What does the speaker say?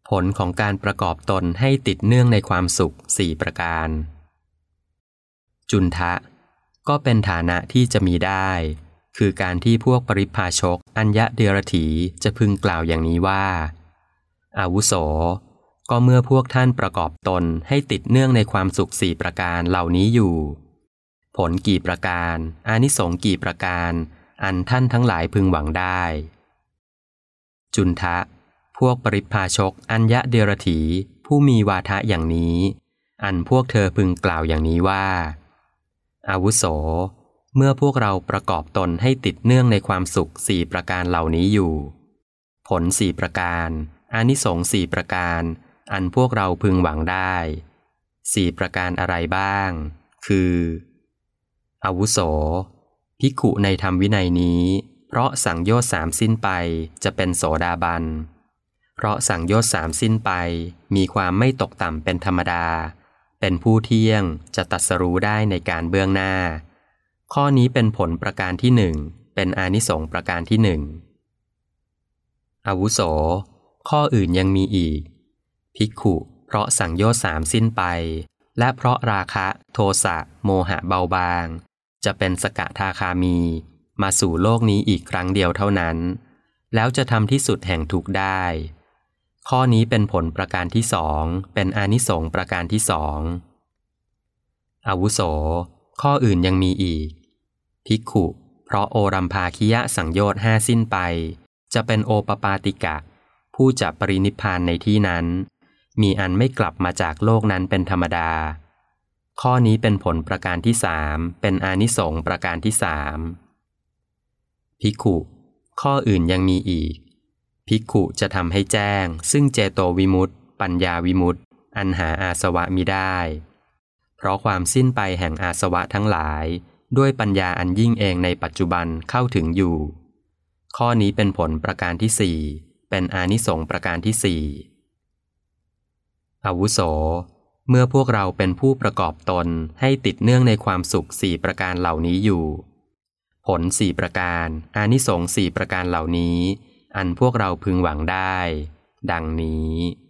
ผลของการประกอบตนให้ติดเนื่องในความสุข4ประการจุนทะก็เป็นฐานะที่จะมีได้คือการที่พวกปริพพาชกอัญญเดรถีจะพึงกล่าวอย่างนี้ว่าอาวุโสก็เมื่อพวกท่านประกอบตนให้ติดเนื่องในความสุข4ประการเหล่านี้อยู่ผลกี่ประการอานิสงส์กี่ประการอันท่านทั้งหลายพึงหวังได้จุนทะพวกปริพพาชกอัญญเดรถีผู้มีวาทะอย่างนี้อันพวกเธอพึงกล่าวอย่างนี้ว่าอาวุโสเมื่อพวกเราประกอบตนให้ติดเนื่องในความสุข4ประการเหล่านี้อยู่ผล4ประการอานิสงส์4ประการอันพวกเราพึงหวังได้4ประการอะไรบ้างคืออาวุโสภิกขุในธรรมวินัยนี้เพราะสังโยชน์3สิ้นไปจะเป็นโสดาบันเพราะสังโยชน์3สิ้นไปมีความไม่ตกต่ำเป็นธรรมดาเป็นผู้เที่ยงจะตรัสรู้ได้ในการเบื้องหน้าข้อนี้เป็นผลประการที่1เป็นอานิสงส์ประการที่1อาวุโสข้ออื่นยังมีอีกภิกขุเพราะสังโยชน์3สิ้นไปและเพราะราคะโทสะโมหะเบาบางจะเป็นสกทาคามีมาสู่โลกนี้อีกครั้งเดียวเท่านั้นแล้วจะทำที่สุดแห่งทุกข์ได้ข้อนี้เป็นผลประการที่2เป็นอานิสงส์ประการที่2อาวุโสข้ออื่นยังมีอีกภิกขุเพราะโอรัมภาคิยสังโยชน์5สิ้นไปจะเป็นโอปปาติกะผู้จะปรินิพพานในที่นั้นมีอันไม่กลับมาจากโลกนั้นเป็นธรรมดาข้อนี้เป็นผลประการที่3เป็นอานิสงส์ประการที่3ภิกขุข้ออื่นยังมีอีกภิกขุจะทำให้แจ้งซึ่งเจโตวิมุตติปัญญาวิมุตติอันหาอาสวะมิได้เพราะความสิ้นไปแห่งอาสวะทั้งหลายด้วยปัญญาอันยิ่งเองในปัจจุบันเข้าถึงอยู่ข้อนี้เป็นผลประการที่4เป็นอานิสงส์ประการที่4อาวุโสเมื่อพวกเราเป็นผู้ประกอบตนให้ติดเนื่องในความสุข4ประการเหล่านี้อยู่ผล4ประการอานิสงส์4ประการเหล่านี้อันพวกเราพึงหวังได้ดังนี้